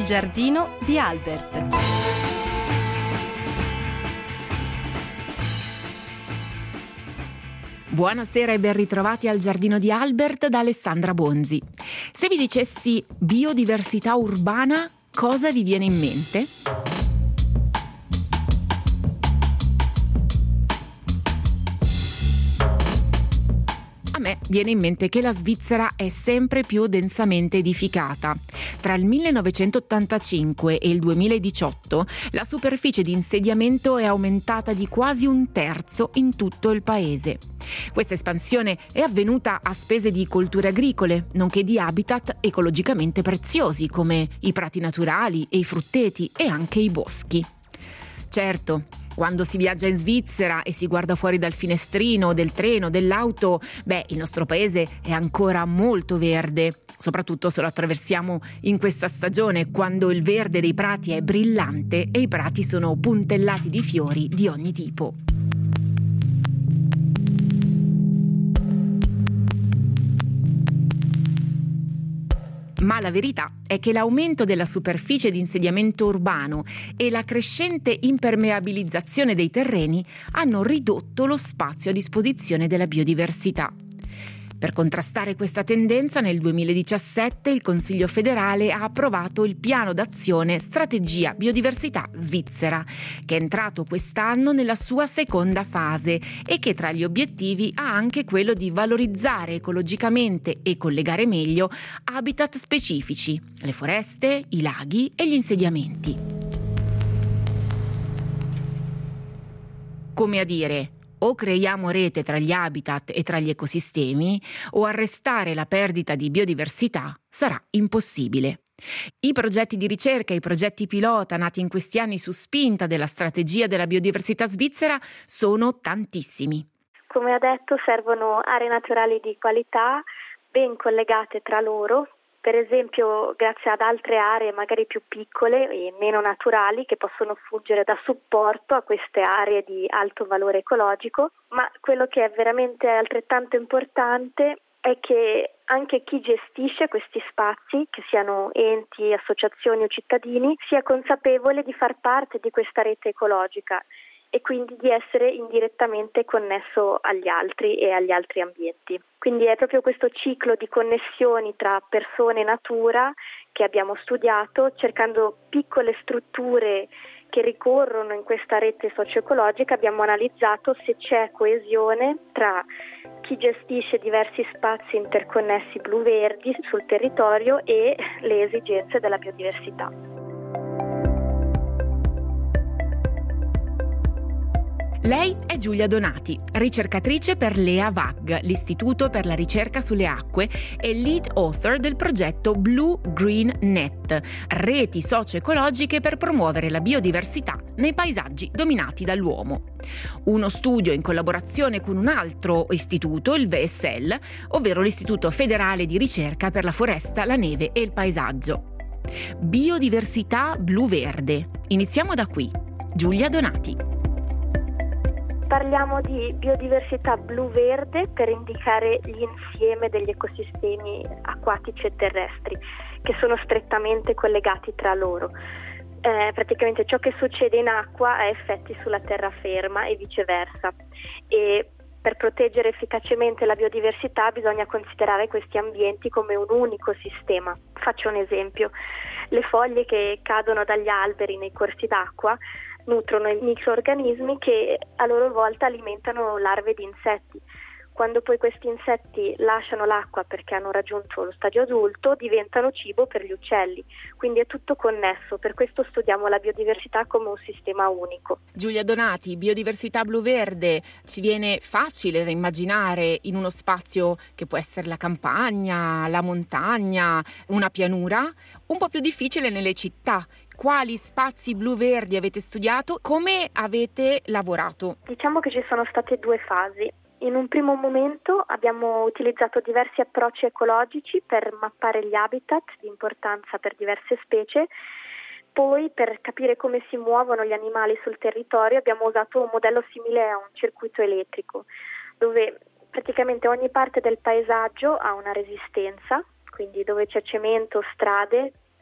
giardino di Albert. Buonasera e ben ritrovati al Giardino di Albert da Alessandra Bonzi. Se vi dicessi biodiversità urbana, cosa vi viene in mente? A me viene in mente che la Svizzera è sempre più densamente edificata. Tra il 1985 e il 2018 la superficie di insediamento è aumentata di quasi un terzo in tutto il paese. Questa espansione è avvenuta a spese di colture agricole, nonché di habitat ecologicamente preziosi come i prati naturali e i frutteti e anche i boschi. Certo, quando si viaggia in Svizzera e si guarda fuori dal finestrino del treno, dell'auto, il nostro paese è ancora molto verde, soprattutto se lo attraversiamo in questa stagione, quando il verde dei prati è brillante e i prati sono puntellati di fiori di ogni tipo. Ma la verità è che l'aumento della superficie di insediamento urbano e la crescente impermeabilizzazione dei terreni hanno ridotto lo spazio a disposizione della biodiversità. Per contrastare questa tendenza, nel 2017 il Consiglio federale ha approvato il Piano d'azione Strategia Biodiversità Svizzera, che è entrato quest'anno nella sua seconda fase e che tra gli obiettivi ha anche quello di valorizzare ecologicamente e collegare meglio habitat specifici, le foreste, i laghi e gli insediamenti. Come a dire, o creiamo rete tra gli habitat e tra gli ecosistemi, o arrestare la perdita di biodiversità sarà impossibile. I progetti di ricerca e i progetti pilota nati in questi anni su spinta della strategia della biodiversità svizzera sono tantissimi. Come ha detto, servono aree naturali di qualità, ben collegate tra loro, per esempio grazie ad altre aree magari più piccole e meno naturali che possono fungere da supporto a queste aree di alto valore ecologico, ma quello che è veramente altrettanto importante è che anche chi gestisce questi spazi, che siano enti, associazioni o cittadini, sia consapevole di far parte di questa rete ecologica e quindi di essere indirettamente connesso agli altri e agli altri ambienti. Quindi è proprio questo ciclo di connessioni tra persone e natura che abbiamo studiato, cercando piccole strutture che ricorrono in questa rete socio-ecologica. Abbiamo analizzato se c'è coesione tra chi gestisce diversi spazi interconnessi blu-verdi sul territorio e le esigenze della biodiversità. Lei è Giulia Donati, ricercatrice per l'EAVAG, l'Istituto per la ricerca sulle acque, e lead author del progetto Blue Green Net, reti socio-ecologiche per promuovere la biodiversità nei paesaggi dominati dall'uomo. Uno studio in collaborazione con un altro istituto, il VSL, ovvero l'Istituto Federale di Ricerca per la Foresta, la Neve e il Paesaggio. Biodiversità blu-verde. Iniziamo da qui. Giulia Donati. Parliamo di biodiversità blu-verde per indicare l'insieme degli ecosistemi acquatici e terrestri che sono strettamente collegati tra loro. Praticamente ciò che succede in acqua ha effetti sulla terraferma e viceversa. E per proteggere efficacemente la biodiversità bisogna considerare questi ambienti come un unico sistema. Faccio un esempio. Le foglie che cadono dagli alberi nei corsi d'acqua nutrono i microrganismi che a loro volta alimentano larve di insetti. Quando poi questi insetti lasciano l'acqua perché hanno raggiunto lo stadio adulto, diventano cibo per gli uccelli. Quindi è tutto connesso, per questo studiamo la biodiversità come un sistema unico. Giulia Donati, biodiversità blu-verde, ci viene facile da immaginare in uno spazio che può essere la campagna, la montagna, una pianura, un po' più difficile nelle città. Quali spazi blu-verdi avete studiato? Come avete lavorato? Diciamo che ci sono state due fasi. In un primo momento abbiamo utilizzato diversi approcci ecologici per mappare gli habitat di importanza per diverse specie. Poi, per capire come si muovono gli animali sul territorio, abbiamo usato un modello simile a un circuito elettrico, dove praticamente ogni parte del paesaggio ha una resistenza, quindi dove c'è cemento, strade,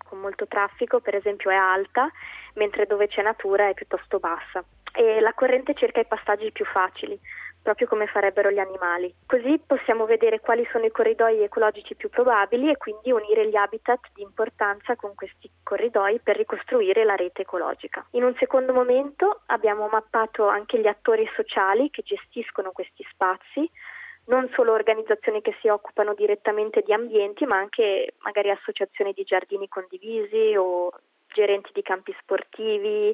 con molto traffico, per esempio, è alta, mentre dove c'è natura è piuttosto bassa. E la corrente cerca i passaggi più facili, proprio come farebbero gli animali. Così possiamo vedere quali sono i corridoi ecologici più probabili e quindi unire gli habitat di importanza con questi corridoi per ricostruire la rete ecologica. In un secondo momento abbiamo mappato anche gli attori sociali che gestiscono questi spazi, non solo organizzazioni che si occupano direttamente di ambienti, ma anche magari associazioni di giardini condivisi o gerenti di campi sportivi,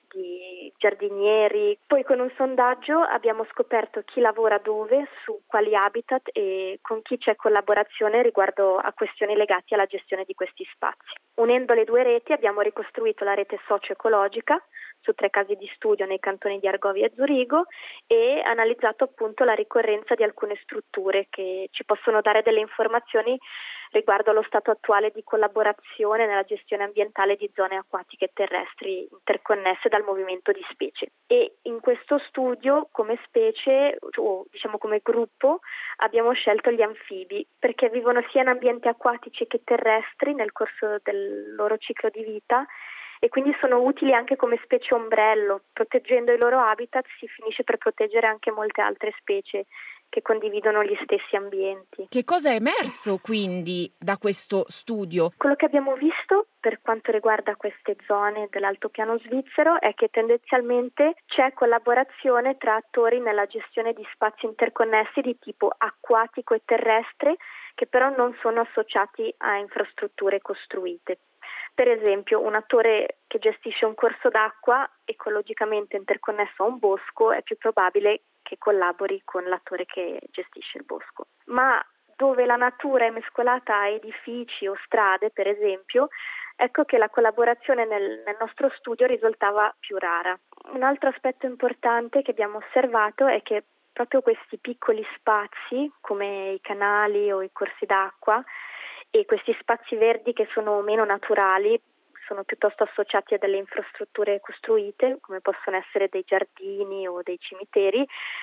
di giardinieri. Poi con un sondaggio abbiamo scoperto chi lavora dove, su quali habitat e con chi c'è collaborazione riguardo a questioni legate alla gestione di questi spazi. Unendo le due reti abbiamo ricostruito la rete socio-ecologica su 3 casi di studio nei cantoni di Argovia e Zurigo e analizzato appunto la ricorrenza di alcune strutture che ci possono dare delle informazioni riguardo allo stato attuale di collaborazione nella gestione ambientale di zone acquatiche e terrestri interconnesse dal movimento di specie. E in questo studio come specie, o diciamo come gruppo, abbiamo scelto gli anfibi perché vivono sia in ambienti acquatici che terrestri nel corso del loro ciclo di vita e quindi sono utili anche come specie ombrello. Proteggendo i loro habitat si finisce per proteggere anche molte altre specie che condividono gli stessi ambienti. Che cosa è emerso quindi da questo studio? Quello che abbiamo visto per quanto riguarda queste zone dell'altopiano svizzero è che tendenzialmente c'è collaborazione tra attori nella gestione di spazi interconnessi di tipo acquatico e terrestre che però non sono associati a infrastrutture costruite. Per esempio, un attore che gestisce un corso d'acqua ecologicamente interconnesso a un bosco è più probabile che collabori con l'attore che gestisce il bosco. Ma dove la natura è mescolata a edifici o strade, per esempio, ecco che la collaborazione nel nostro studio risultava più rara. Un altro aspetto importante che abbiamo osservato è che proprio questi piccoli spazi, come i canali o i corsi d'acqua, e questi spazi verdi che sono meno naturali, sono piuttosto associati a delle infrastrutture costruite, come possono essere dei giardini o dei cimiteri,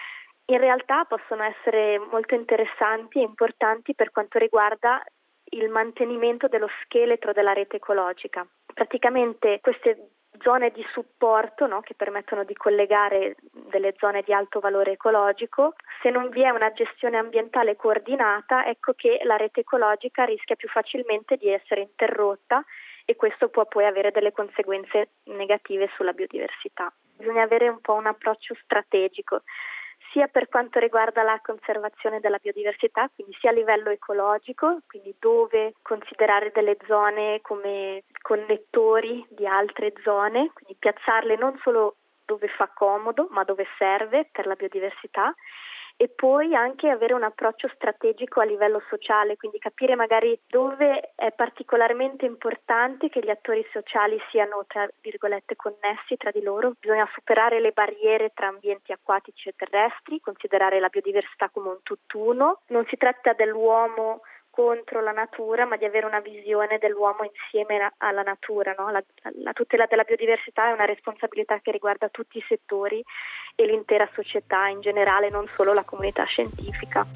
in realtà possono essere molto interessanti e importanti per quanto riguarda il mantenimento dello scheletro della rete ecologica. Praticamente queste zone di supporto, no, che permettono di collegare delle zone di alto valore ecologico, se non vi è una gestione ambientale coordinata, ecco che la rete ecologica rischia più facilmente di essere interrotta e questo può poi avere delle conseguenze negative sulla biodiversità. Bisogna avere un po' un approccio strategico, sia per quanto riguarda la conservazione della biodiversità, quindi sia a livello ecologico, quindi dove considerare delle zone come connettori di altre zone, quindi piazzarle non solo dove fa comodo, ma dove serve per la biodiversità, e poi anche avere un approccio strategico a livello sociale, quindi capire magari dove è particolarmente importante che gli attori sociali siano, tra virgolette, connessi tra di loro. Bisogna superare le barriere tra ambienti acquatici e terrestri, considerare la biodiversità come un tutt'uno. Non si tratta dell'uomo contro la natura, ma di avere una visione dell'uomo insieme alla natura, no? La tutela della biodiversità è una responsabilità che riguarda tutti i settori e l'intera società in generale, non solo la comunità scientifica.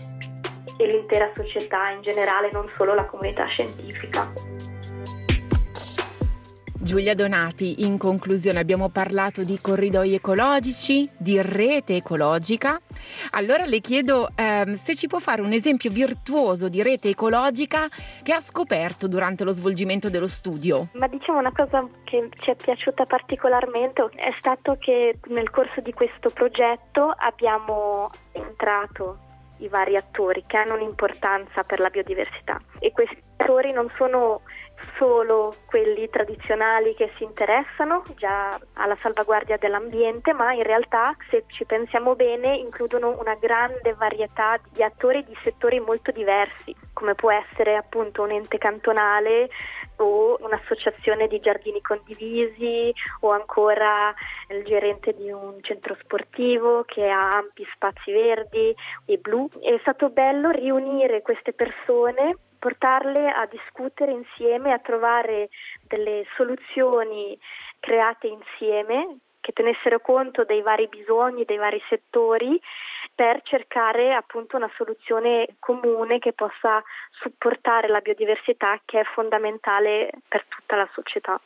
Giulia Donati, in conclusione abbiamo parlato di corridoi ecologici, di rete ecologica. Allora le chiedo se ci può fare un esempio virtuoso di rete ecologica che ha scoperto durante lo svolgimento dello studio. Ma diciamo una cosa che ci è piaciuta particolarmente è stato che nel corso di questo progetto abbiamo entrato i vari attori che hanno un'importanza per la biodiversità e questi attori non sono solo quelli tradizionali che si interessano già alla salvaguardia dell'ambiente, ma in realtà, se ci pensiamo bene, includono una grande varietà di attori di settori molto diversi, come può essere appunto un ente cantonale o un'associazione di giardini condivisi o ancora il gerente di un centro sportivo che ha ampi spazi verdi e blu. È stato bello riunire queste persone, portarle a discutere insieme, a trovare delle soluzioni create insieme che tenessero conto dei vari bisogni, dei vari settori per cercare appunto una soluzione comune che possa supportare la biodiversità, che è fondamentale per tutta la società.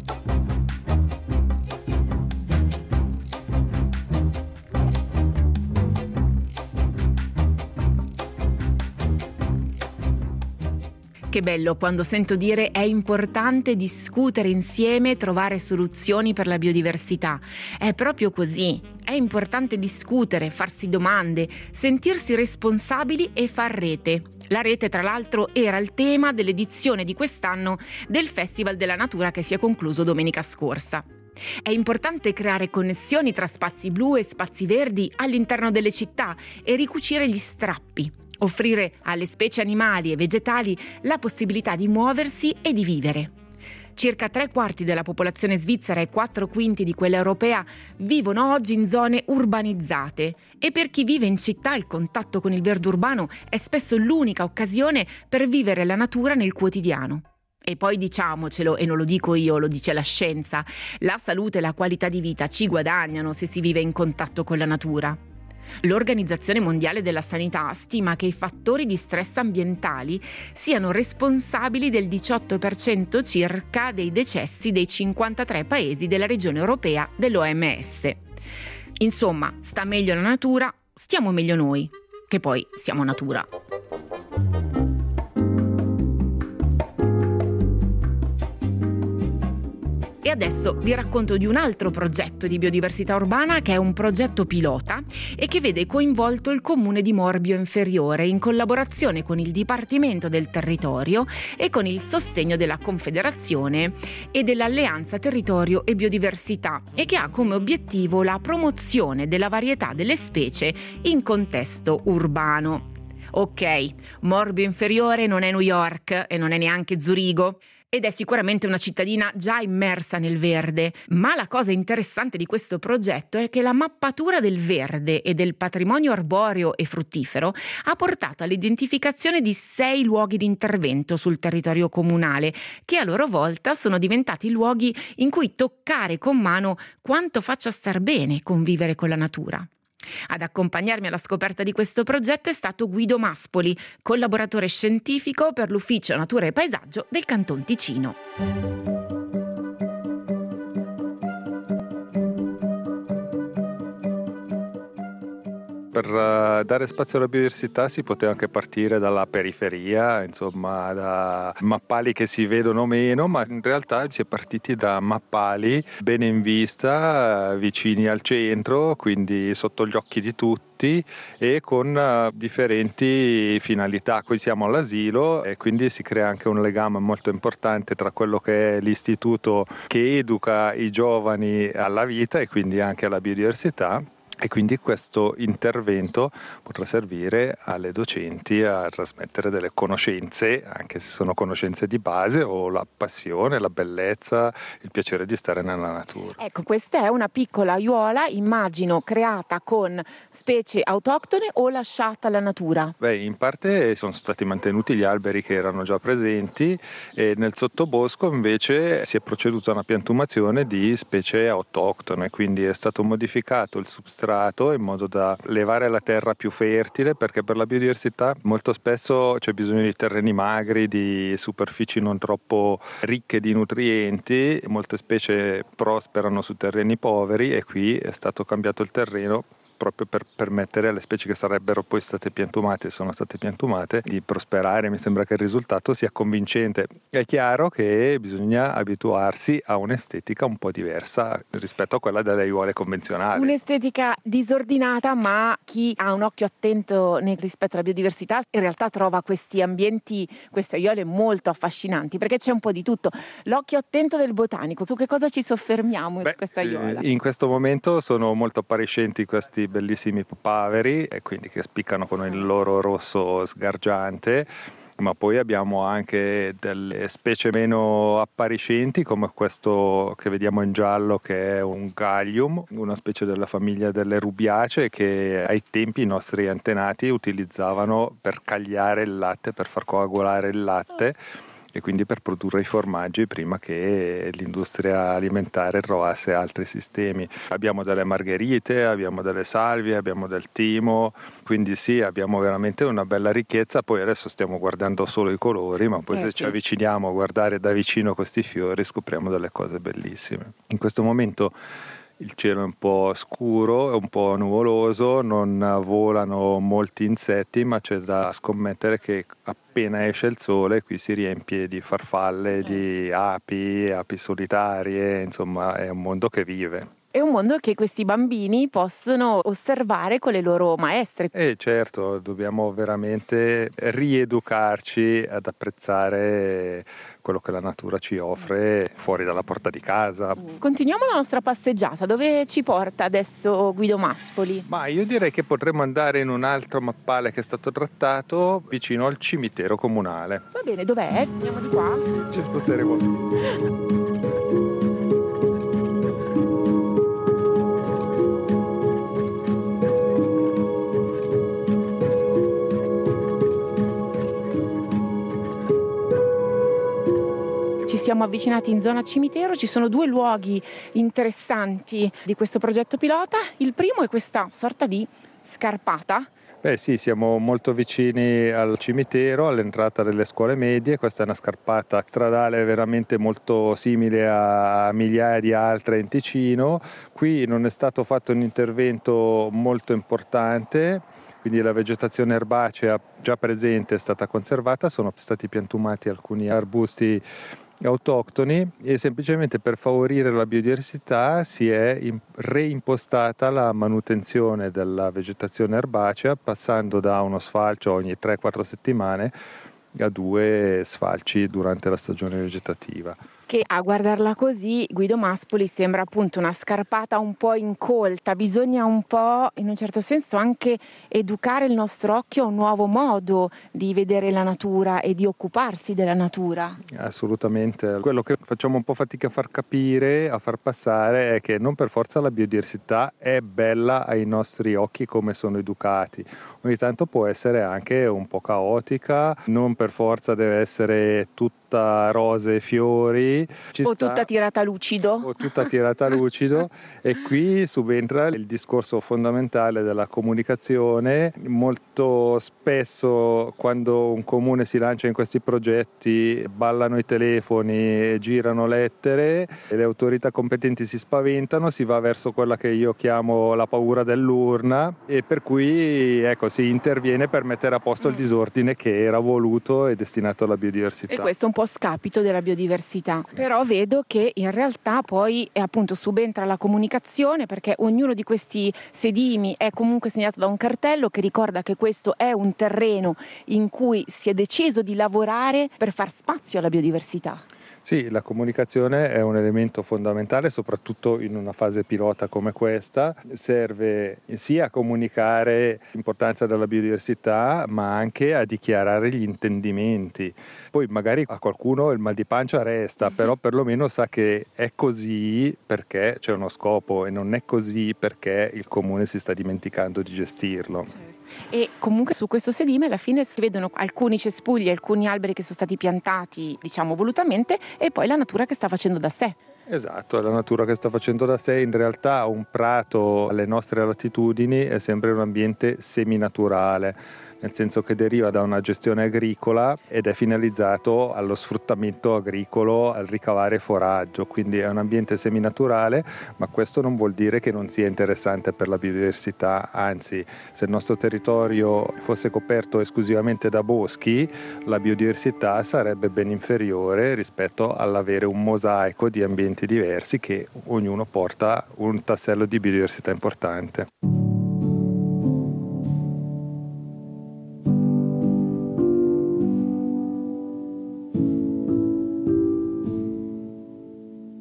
Che bello quando sento dire è importante discutere insieme e trovare soluzioni per la biodiversità. È proprio così. È importante discutere, farsi domande, sentirsi responsabili e far rete. La rete, tra l'altro, era il tema dell'edizione di quest'anno del Festival della Natura che si è concluso domenica scorsa. È importante creare connessioni tra spazi blu e spazi verdi all'interno delle città e ricucire gli strappi. Offrire alle specie animali e vegetali la possibilità di muoversi e di vivere. Circa 3/4 della popolazione svizzera e 4/5 di quella europea vivono oggi in zone urbanizzate e per chi vive in città il contatto con il verde urbano è spesso l'unica occasione per vivere la natura nel quotidiano. E poi diciamocelo, e non lo dico io, lo dice la scienza, la salute e la qualità di vita ci guadagnano se si vive in contatto con la natura. L'Organizzazione Mondiale della Sanità stima che i fattori di stress ambientali siano responsabili del 18% circa dei decessi dei 53 paesi della regione europea dell'OMS. Insomma, sta meglio la natura, stiamo meglio noi, che poi siamo natura. E adesso vi racconto di un altro progetto di biodiversità urbana che è un progetto pilota e che vede coinvolto il comune di Morbio Inferiore in collaborazione con il Dipartimento del Territorio e con il sostegno della Confederazione e dell'Alleanza Territorio e Biodiversità e che ha come obiettivo la promozione della varietà delle specie in contesto urbano. Ok, Morbio Inferiore non è New York e non è neanche Zurigo. Ed è sicuramente una cittadina già immersa nel verde, ma la cosa interessante di questo progetto è che la mappatura del verde e del patrimonio arboreo e fruttifero ha portato all'identificazione di 6 luoghi di intervento sul territorio comunale, che a loro volta sono diventati luoghi in cui toccare con mano quanto faccia star bene convivere con la natura. Ad accompagnarmi alla scoperta di questo progetto è stato Guido Maspoli, collaboratore scientifico per l'Ufficio Natura e Paesaggio del Canton Ticino. Per dare spazio alla biodiversità si poteva anche partire dalla periferia, insomma da mappali che si vedono meno, ma in realtà si è partiti da mappali bene in vista, vicini al centro, quindi sotto gli occhi di tutti e con differenti finalità. Qui siamo all'asilo e quindi si crea anche un legame molto importante tra quello che è l'istituto che educa i giovani alla vita e quindi anche alla biodiversità. E quindi questo intervento potrà servire alle docenti a trasmettere delle conoscenze, anche se sono conoscenze di base, o la passione, la bellezza, il piacere di stare nella natura. Ecco, questa è una piccola aiuola, immagino, creata con specie autoctone o lasciata alla natura? Beh, in parte sono stati mantenuti gli alberi che erano già presenti e nel sottobosco invece si è proceduto a una piantumazione di specie autoctone, quindi è stato modificato il substrato in modo da levare la terra più fertile, perché per la biodiversità molto spesso c'è bisogno di terreni magri, di superfici non troppo ricche di nutrienti, molte specie prosperano su terreni poveri e qui è stato cambiato il terreno proprio per permettere alle specie che sarebbero poi state piantumate e sono state piantumate di prosperare. Mi sembra che il risultato sia convincente. È chiaro che bisogna abituarsi a un'estetica un po' diversa rispetto a quella delle aiuole convenzionali. Un'estetica disordinata, ma chi ha un occhio attento rispetto alla biodiversità in realtà trova questi ambienti, queste aiuole molto affascinanti, perché c'è un po' di tutto. L'occhio attento del botanico, su che cosa ci soffermiamo su questa aiuola? In questo momento sono molto appariscenti questi bellissimi papaveri e quindi che spiccano con il loro rosso sgargiante, ma poi abbiamo anche delle specie meno appariscenti come questo che vediamo in giallo, che è un Gallium, una specie della famiglia delle rubiacee che ai tempi i nostri antenati utilizzavano per cagliare il latte, per far coagulare il latte. e quindi per produrre i formaggi prima che l'industria alimentare trovasse altri sistemi. Abbiamo delle margherite, abbiamo delle salvie, abbiamo del timo, quindi sì, abbiamo veramente una bella ricchezza. Poi adesso stiamo guardando solo i colori, ma poi se ci avviciniamo a guardare da vicino questi fiori scopriamo delle cose bellissime. In questo momento il cielo è un po' scuro, è un po' nuvoloso, non volano molti insetti, ma c'è da scommettere che appena esce il sole qui si riempie di farfalle, di api solitarie, insomma è un mondo che vive. È un mondo che questi bambini possono osservare con le loro maestre. Certo, dobbiamo veramente rieducarci ad apprezzare quello che la natura ci offre fuori dalla porta di casa. Continuiamo la nostra passeggiata. Dove ci porta adesso Guido Maspoli? Ma io direi che potremmo andare in un altro mappale che è stato trattato vicino al cimitero comunale. Va bene, dov'è? Andiamo di qua? Ci sposteremo qui. Ci siamo avvicinati in zona cimitero, ci sono 2 luoghi interessanti di questo progetto pilota. Il primo è questa sorta di scarpata. Beh sì, siamo molto vicini al cimitero, all'entrata delle scuole medie. Questa è una scarpata stradale veramente molto simile a migliaia di altre in Ticino. Qui non è stato fatto un intervento molto importante, quindi la vegetazione erbacea già presente è stata conservata, sono stati piantumati alcuni arbusti autoctoni e semplicemente per favorire la biodiversità si è reimpostata la manutenzione della vegetazione erbacea, passando da uno sfalcio ogni 3-4 settimane a 2 sfalci durante la stagione vegetativa. Che a guardarla così Guido Maspoli sembra appunto una scarpata un po' incolta. Bisogna un po' in un certo senso anche educare il nostro occhio a un nuovo modo di vedere la natura e di occuparsi della natura. Assolutamente, quello che facciamo un po' fatica a far capire, a far passare, è che non per forza la biodiversità è bella ai nostri occhi come sono educati. Ogni tanto può essere anche un po' caotica, non per forza deve essere tutta rose e fiori. Tutta tirata lucido. O tutta tirata lucido e qui subentra il discorso fondamentale della comunicazione. Molto spesso quando un comune si lancia in questi progetti ballano i telefoni, girano lettere, e le autorità competenti si spaventano, si va verso quella che io chiamo la paura dell'urna e per cui si interviene per mettere a posto il disordine che era voluto e destinato alla biodiversità. E questo è un po' scapito della biodiversità. Però vedo che in realtà poi appunto subentra la comunicazione, perché ognuno di questi sedimi è comunque segnato da un cartello che ricorda che questo è un terreno in cui si è deciso di lavorare per far spazio alla biodiversità. Sì, la comunicazione è un elemento fondamentale, soprattutto in una fase pilota come questa. Serve sia a comunicare l'importanza della biodiversità, ma anche a dichiarare gli intendimenti. Poi magari a qualcuno il mal di pancia resta, però perlomeno sa che è così perché c'è uno scopo e non è così perché il comune si sta dimenticando di gestirlo. E comunque su questo sedime alla fine si vedono alcuni cespugli, alcuni alberi che sono stati piantati, diciamo, volutamente, e poi la natura che sta facendo da sé. Esatto, è la natura che sta facendo da sé. In realtà un prato alle nostre latitudini è sempre un ambiente seminaturale, nel senso che deriva da una gestione agricola ed è finalizzato allo sfruttamento agricolo, al ricavare foraggio, quindi è un ambiente seminaturale, ma questo non vuol dire che non sia interessante per la biodiversità, anzi, se il nostro territorio fosse coperto esclusivamente da boschi, la biodiversità sarebbe ben inferiore rispetto all'avere un mosaico di ambienti diversi che ognuno porta un tassello di biodiversità importante. No,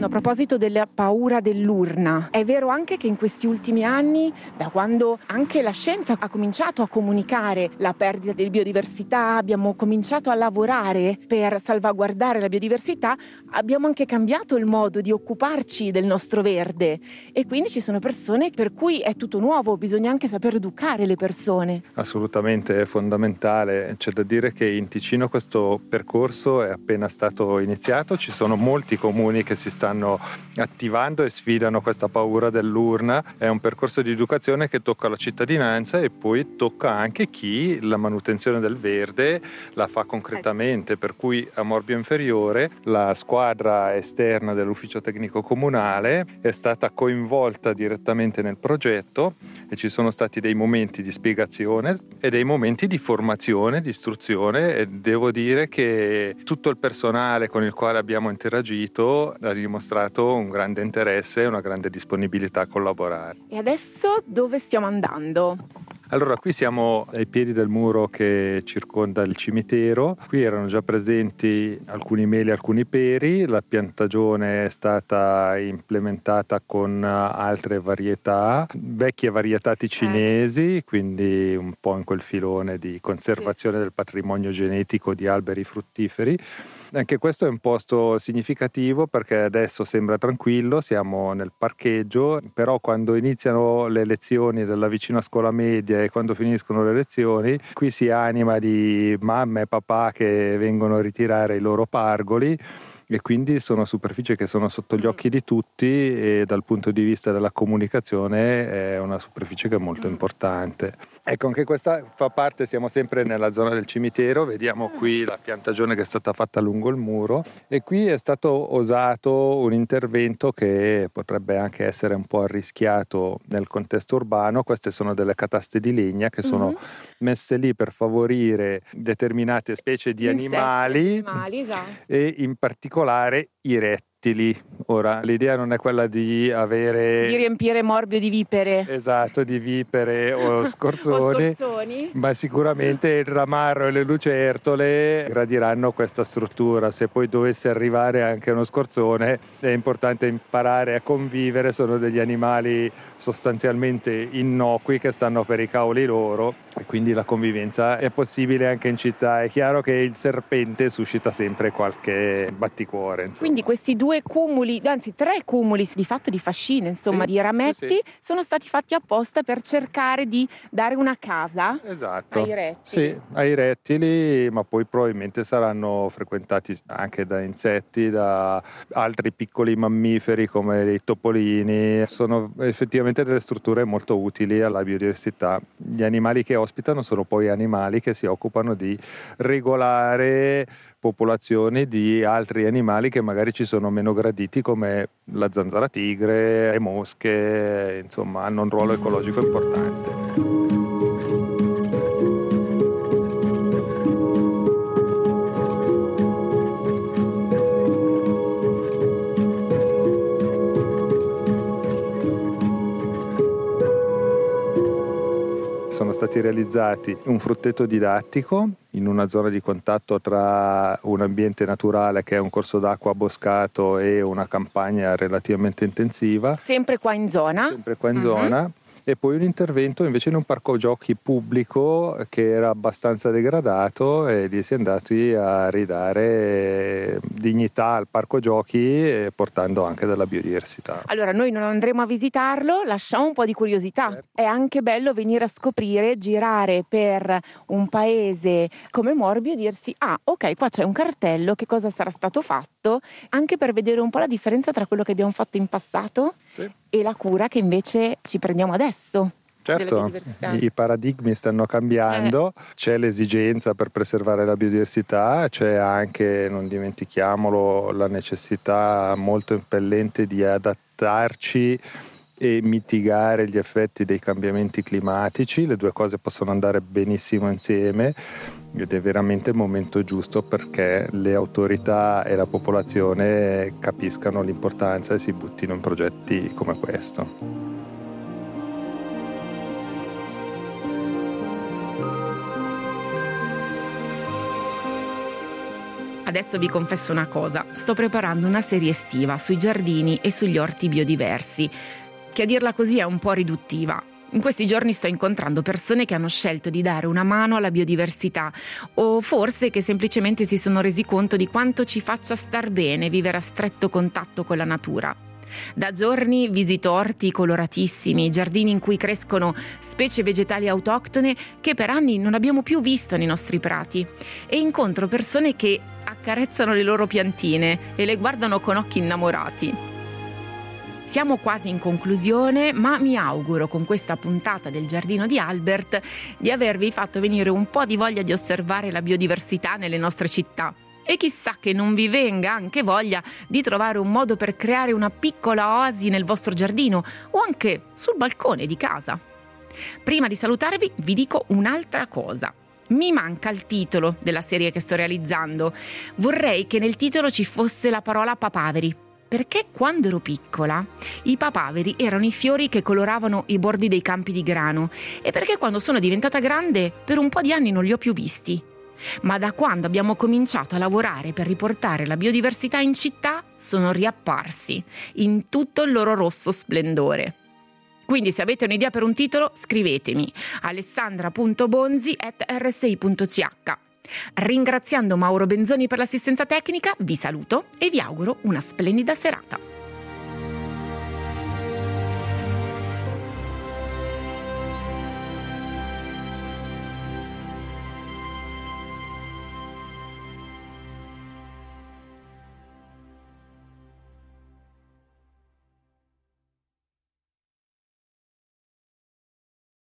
proposito della paura dell'urna, è vero anche che in questi ultimi anni, da quando anche la scienza ha cominciato a comunicare la perdita di biodiversità, abbiamo cominciato a lavorare per salvaguardare la biodiversità, abbiamo anche cambiato il modo di occuparci del nostro verde e quindi ci sono persone per cui è tutto nuovo, bisogna anche saper educare le persone. Assolutamente, è fondamentale. C'è da dire che in Ticino questo percorso è appena stato iniziato, ci sono molti comuni che si stanno attivando e sfidano questa paura dell'urna. È un percorso di educazione che tocca la cittadinanza e poi tocca anche chi la manutenzione del verde la fa concretamente, per cui a Morbio Inferiore la squadra esterna dell'ufficio tecnico comunale è stata coinvolta direttamente nel progetto e ci sono stati dei momenti di spiegazione e dei momenti di formazione, di istruzione, e devo dire che tutto il personale con il quale abbiamo interagito ha dimostrato un grande interesse e una grande disponibilità a collaborare. E adesso dove stiamo andando? Allora, qui siamo ai piedi del muro che circonda il cimitero. Qui erano già presenti alcuni meli e alcuni peri. La piantagione è stata implementata con altre varietà, vecchie varietà ticinesi, quindi un po' in quel filone di conservazione del patrimonio genetico di alberi fruttiferi. Anche questo è un posto significativo perché adesso sembra tranquillo, siamo nel parcheggio, però quando iniziano le lezioni della vicina scuola media e quando finiscono le lezioni, qui si anima di mamma e papà che vengono a ritirare i loro pargoli e quindi sono superfici che sono sotto gli occhi di tutti e dal punto di vista della comunicazione è una superficie che è molto importante. Ecco, anche questa fa parte, siamo sempre nella zona del cimitero, vediamo qui la piantagione che è stata fatta lungo il muro e qui è stato osato un intervento che potrebbe anche essere un po' arrischiato nel contesto urbano. Queste sono delle cataste di legna che sono messe lì per favorire determinate specie di animali, esatto. e in particolare i rettili. Ora, l'idea non è quella di riempire Morbio di vipere. Esatto, di vipere o scorzoni, ma sicuramente il ramarro e le lucertole gradiranno questa struttura. Se poi dovesse arrivare anche uno scorzone, è importante imparare a convivere, sono degli animali sostanzialmente innocui che stanno per i cavoli loro e quindi la convivenza è possibile anche in città. È chiaro che il serpente suscita sempre qualche batticuore, insomma. Quindi questi due cumuli, anzi 3 cumuli di fatto di fascine, insomma, di rametti, sono stati fatti apposta per cercare di dare una casa ai rettili. Sì, ai rettili, ma poi probabilmente saranno frequentati anche da insetti, da altri piccoli mammiferi come i topolini. Sono effettivamente delle strutture molto utili alla biodiversità. Gli animali che ospitano sono poi animali che si occupano di regolare popolazioni di altri animali che magari ci sono meno graditi, come la zanzara tigre, le mosche, insomma hanno un ruolo ecologico importante. Sono stati realizzati un frutteto didattico in una zona di contatto tra un ambiente naturale che è un corso d'acqua boscato e una campagna relativamente intensiva. Sempre qua in zona. E poi un intervento invece in un parco giochi pubblico che era abbastanza degradato e lì si è andati a ridare dignità al parco giochi portando anche della biodiversità. Allora noi non andremo a visitarlo, lasciamo un po' di curiosità. Certo. È anche bello venire a scoprire, girare per un paese come Morbio e dirsi ok, qua c'è un cartello, che cosa sarà stato fatto, anche per vedere un po' la differenza tra quello che abbiamo fatto in passato e la cura che invece ci prendiamo adesso. Certo, i paradigmi stanno cambiando, c'è l'esigenza per preservare la biodiversità, c'è anche, non dimentichiamolo, la necessità molto impellente di adattarci e mitigare gli effetti dei cambiamenti climatici. Le due cose possono andare benissimo insieme ed è veramente il momento giusto perché le autorità e la popolazione capiscano l'importanza e si buttino in progetti come questo. Adesso vi confesso una cosa, sto preparando una serie estiva sui giardini e sugli orti biodiversi, che a dirla così è un po' riduttiva. In questi giorni sto incontrando persone che hanno scelto di dare una mano alla biodiversità o forse che semplicemente si sono resi conto di quanto ci faccia star bene vivere a stretto contatto con la natura. Da giorni visito orti coloratissimi, giardini in cui crescono specie vegetali autoctone che per anni non abbiamo più visto nei nostri prati e incontro persone che accarezzano le loro piantine e le guardano con occhi innamorati. Siamo quasi in conclusione, ma mi auguro con questa puntata del Giardino di Albert di avervi fatto venire un po' di voglia di osservare la biodiversità nelle nostre città. E chissà che non vi venga anche voglia di trovare un modo per creare una piccola oasi nel vostro giardino o anche sul balcone di casa. Prima di salutarvi vi dico un'altra cosa. Mi manca il titolo della serie che sto realizzando. Vorrei che nel titolo ci fosse la parola papaveri. Perché quando ero piccola i papaveri erano i fiori che coloravano i bordi dei campi di grano e perché quando sono diventata grande per un po' di anni non li ho più visti. Ma da quando abbiamo cominciato a lavorare per riportare la biodiversità in città sono riapparsi in tutto il loro rosso splendore. Quindi se avete un'idea per un titolo scrivetemi alessandra.bonzi@rsi.ch. Ringraziando Mauro Benzoni per l'assistenza tecnica, vi saluto e vi auguro una splendida serata.